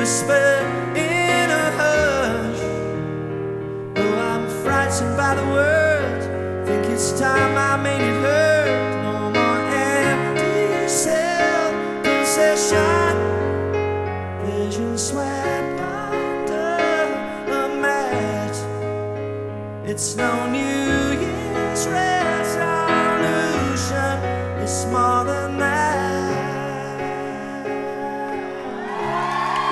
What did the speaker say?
whisper in a hush. Oh, I'm frightened by the words. Think it's time I made it hurt. No more empty self-possession. Vision swept under a mat. It's no new